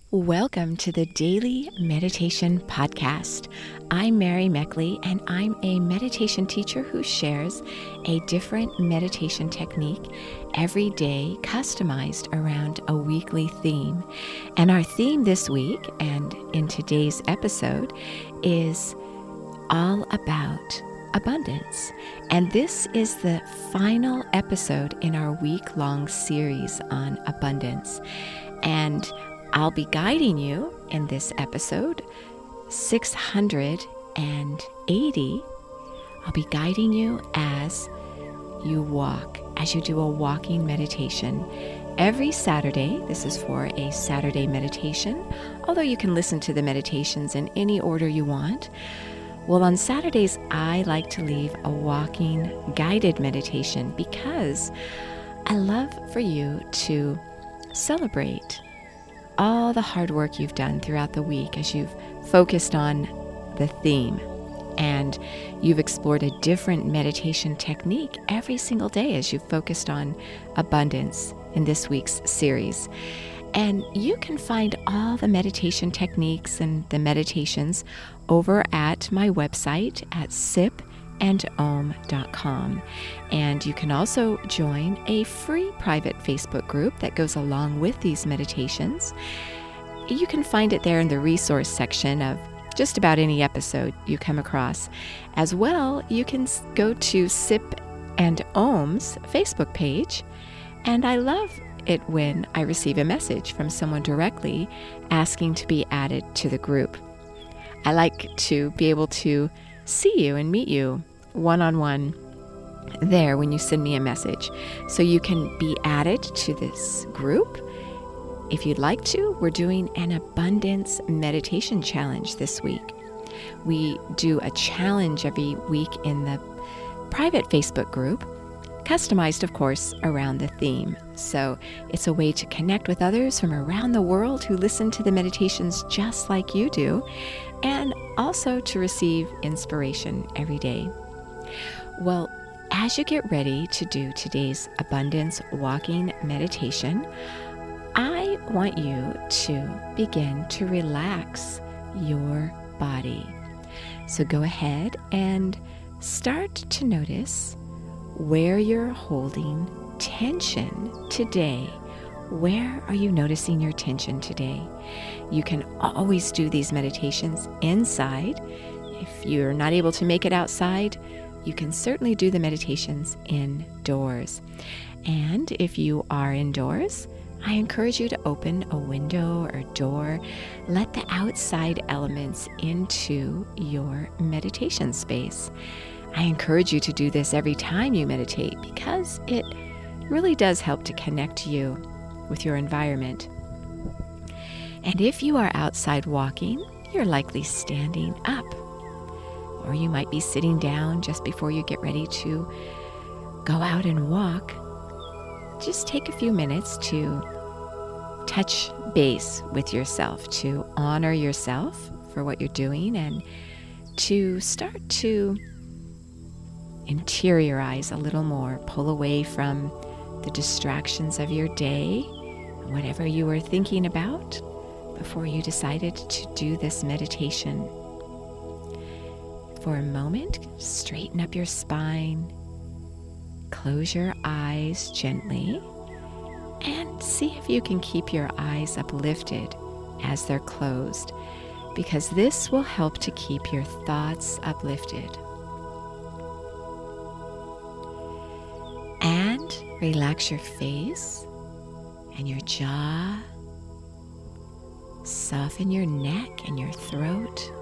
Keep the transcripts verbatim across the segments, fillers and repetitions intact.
Welcome to the Daily Meditation Podcast. I'm Mary Meckley, and I'm a meditation teacher who shares a different meditation technique every day, customized around a weekly theme. And our theme this week and in today's episode is all about abundance. And this is the final episode in our week-long series on abundance. And I'll be guiding you in this episode six hundred eighty. I'll be guiding you as you walk, as you do a walking meditation. Every Saturday, this is for a Saturday meditation, although you can listen to the meditations in any order you want. Well, on Saturdays, I like to leave a walking guided meditation because I love for you to celebrate all the hard work you've done throughout the week as you've focused on the theme and you've explored a different meditation technique every single day as you've focused on abundance in this week's series. And you can find all the meditation techniques and the meditations over at my website at sip and om dot com. And you can also join a free private Facebook group that goes along with these meditations. You can find it there in the resource section of just about any episode you come across. As well, you can go to Sip and Om's Facebook page, and I love it when I receive a message from someone directly asking to be added to the group. I like to be able to see you and meet you one-on-one there when you send me a message. So you can be added to this group. If you'd like to, we're doing an abundance meditation challenge this week. We do a challenge every week in the private Facebook group, customized, of course, around the theme. So it's a way to connect with others from around the world who listen to the meditations just like you do, and also to receive inspiration every day. Well, as you get ready to do today's abundance walking meditation, I want you to begin to relax your body. So go ahead and start to notice where you're holding tension today. Where are you noticing your tension today? You can always do these meditations inside. If you're not able to make it outside, you can certainly do the meditations indoors. And if you are indoors, I encourage you to open a window or door. Let the outside elements into your meditation space. I encourage you to do this every time you meditate because it really does help to connect you with your environment. And if you are outside walking, you're likely standing up, or you might be sitting down just before you get ready to go out and walk. Just take a few minutes to touch base with yourself, to honor yourself for what you're doing, and to start to interiorize a little more, pull away from the distractions of your day, whatever you were thinking about before you decided to do this meditation. For a moment, straighten up your spine, close your eyes gently, and see if you can keep your eyes uplifted as they're closed, because this will help to keep your thoughts uplifted. And relax your face and your jaw. Soften your neck and your throat.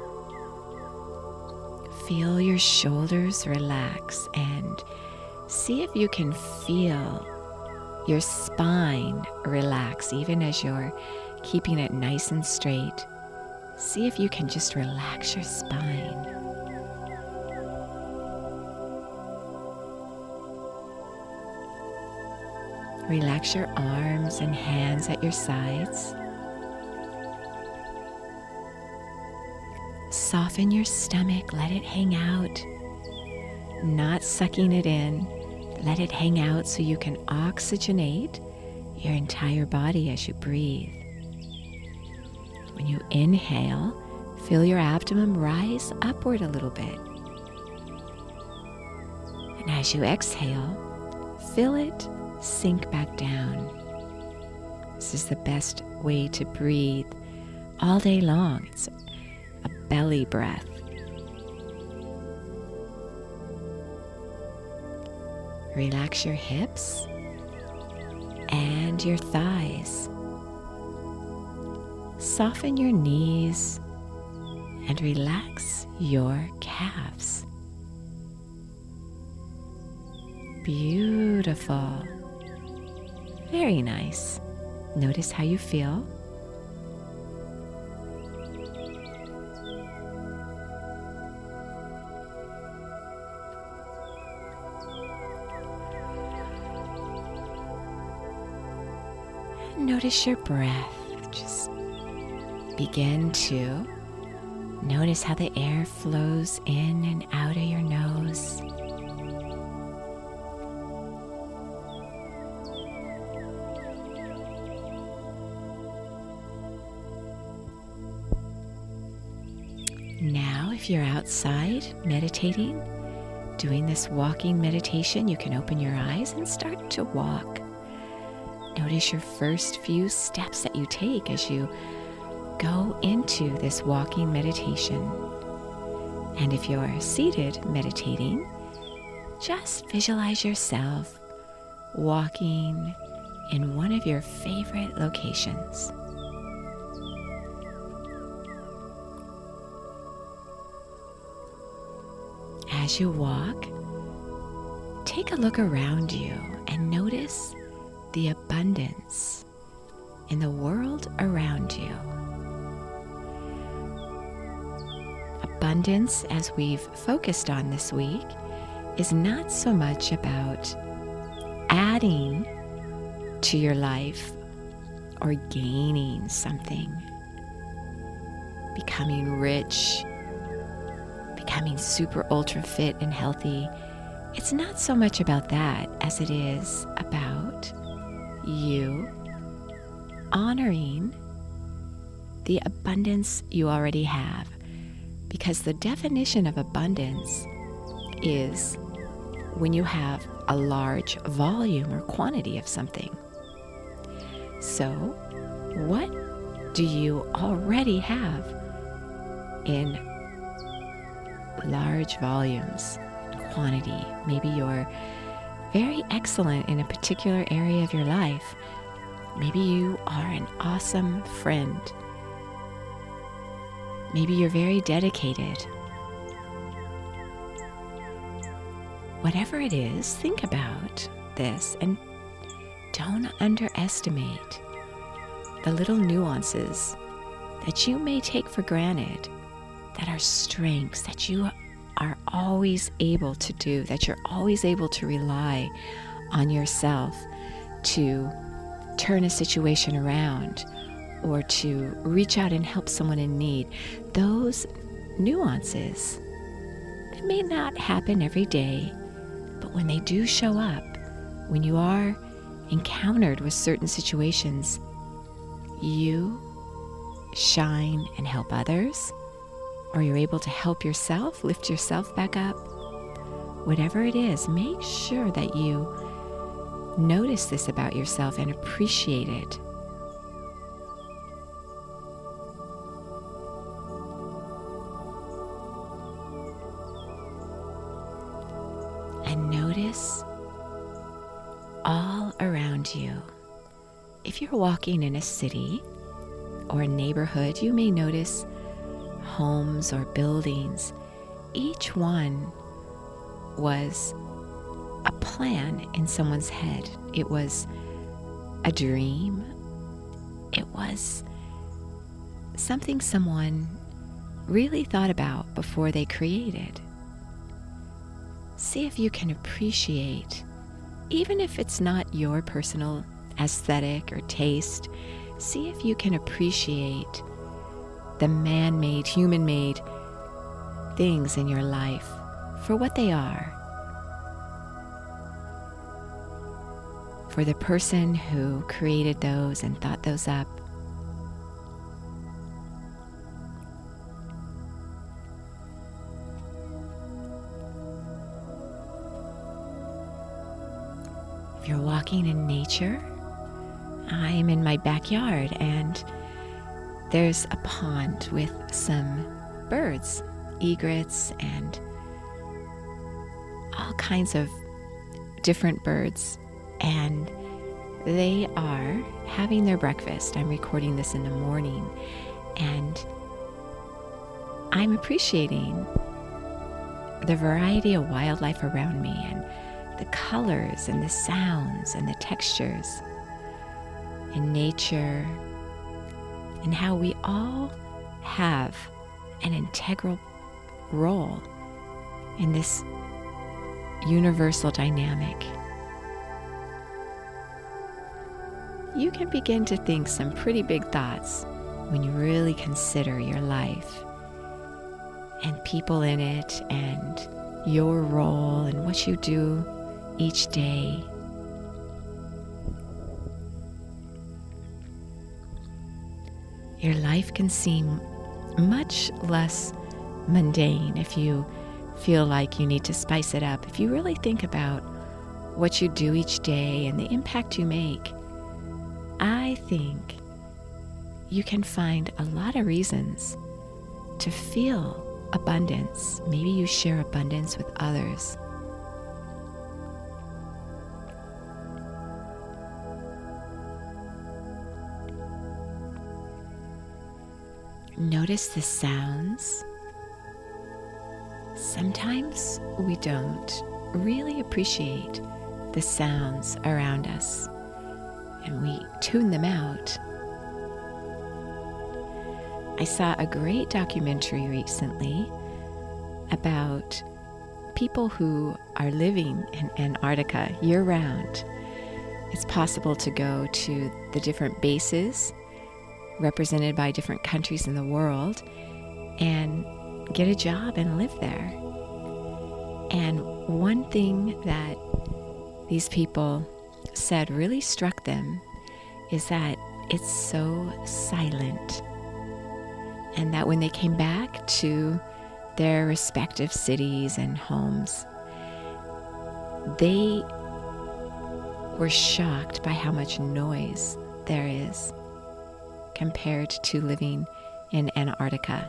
Feel your shoulders relax and see if you can feel your spine relax even as you're keeping it nice and straight. See if you can just relax your spine. Relax your arms and hands at your sides. Soften your stomach, let it hang out, not sucking it in. Let it hang out so you can oxygenate your entire body as you breathe. When you inhale, feel your abdomen rise upward a little bit. And as you exhale, feel it sink back down. This is the best way to breathe all day long. It's a belly breath. Relax your hips and your thighs. Soften your knees and relax your calves. Beautiful. Very nice. Notice how you feel. Notice your breath. Just begin to notice how the air flows in and out of your nose. Now, if you're outside meditating, doing this walking meditation, you can open your eyes and start to walk. Notice your first few steps that you take as you go into this walking meditation. And if you're seated meditating, just visualize yourself walking in one of your favorite locations. As you walk, take a look around you and notice the abundance in the world around you. Abundance, as we've focused on this week, is not so much about adding to your life or gaining something, becoming rich, becoming super ultra fit and healthy. It's not so much about that as it is about you honoring the abundance you already have. Because the definition of abundance is when you have a large volume or quantity of something. So, what do you already have in large volumes, quantity? Maybe you're very excellent in a particular area of your life. Maybe you are an awesome friend. Maybe you're very dedicated. Whatever it is, think about this and don't underestimate the little nuances that you may take for granted that are strengths that you are always able to do, that you're always able to rely on yourself to turn a situation around or to reach out and help someone in need. Those nuances, they may not happen every day, but when they do show up, when you are encountered with certain situations, you shine and help others, or you're able to help yourself, lift yourself back up. Whatever it is, make sure that you notice this about yourself and appreciate it. And notice all around you. If you're walking in a city or a neighborhood, you may notice homes or buildings. Each one was a plan in someone's head. It was a dream. It was something someone really thought about before they created. See if you can appreciate, even if it's not your personal aesthetic or taste, see if you can appreciate the man-made, human-made things in your life for what they are. For the person who created those and thought those up. If you're walking in nature, I am in my backyard and there's a pond with some birds, egrets, and all kinds of different birds. And they are having their breakfast. I'm recording this in the morning, and I'm appreciating the variety of wildlife around me and the colors and the sounds and the textures in nature, and how we all have an integral role in this universal dynamic. You can begin to think some pretty big thoughts when you really consider your life and people in it and your role and what you do each day. Your life can seem much less mundane if you feel like you need to spice it up. If you really think about what you do each day and the impact you make, I think you can find a lot of reasons to feel abundance. Maybe you share abundance with others. Notice the sounds. Sometimes we don't really appreciate the sounds around us, and we tune them out. I saw a great documentary recently about people who are living in Antarctica year-round. It's possible to go to the different bases represented by different countries in the world and get a job and live there. And one thing that these people said really struck them is that it's so silent, and that when they came back to their respective cities and homes, they were shocked by how much noise there is compared to living in Antarctica.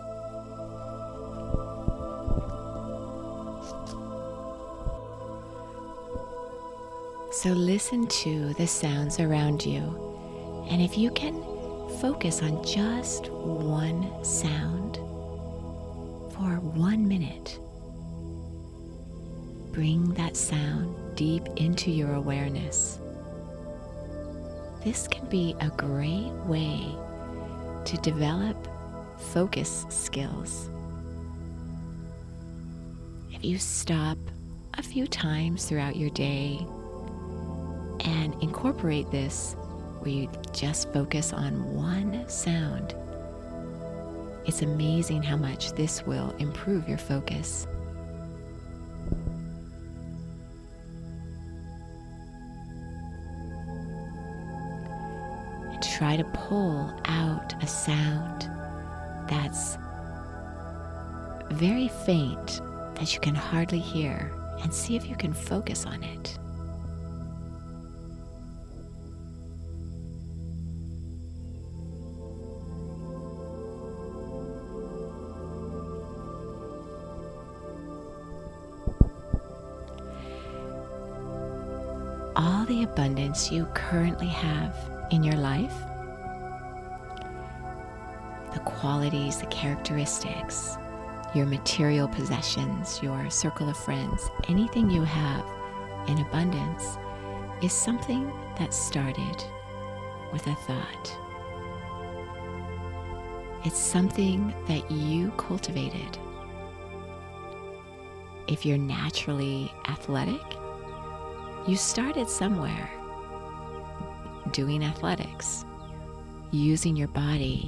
So listen to the sounds around you, and if you can focus on just one sound for one minute, bring that sound deep into your awareness. This can be a great way to develop focus skills. If you stop a few times throughout your day and incorporate this, where you just focus on one sound, it's amazing how much this will improve your focus. And try to pull out a sound that's very faint, that you can hardly hear, and see if you can focus on it. All the abundance you currently have in your life, the qualities, the characteristics, your material possessions, your circle of friends, anything you have in abundance is something that started with a thought. It's something that you cultivated. If you're naturally athletic, you started somewhere, doing athletics, using your body.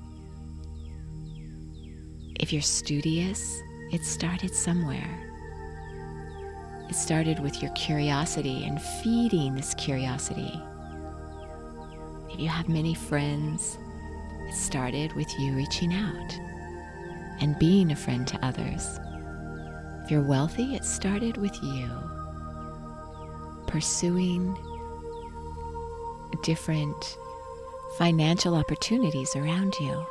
If you're studious, it started somewhere. It started with your curiosity and feeding this curiosity. If you have many friends, it started with you reaching out and being a friend to others. If you're wealthy, it started with you pursuing different financial opportunities around you.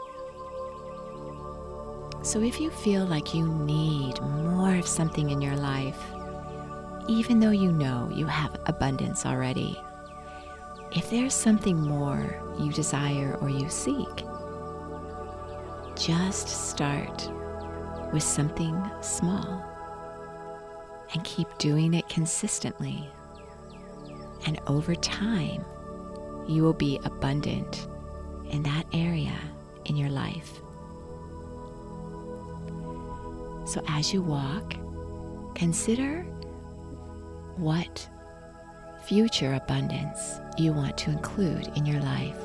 So if you feel like you need more of something in your life, even though you know you have abundance already, if there's something more you desire or you seek, just start with something small and keep doing it consistently. And over time, you will be abundant in that area in your life. So as you walk, consider what future abundance you want to include in your life.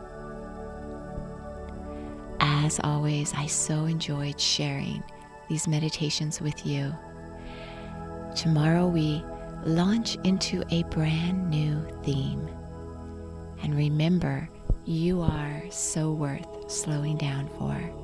As always, I so enjoyed sharing these meditations with you. Tomorrow we launch into a brand new theme. And remember, you are so worth slowing down for.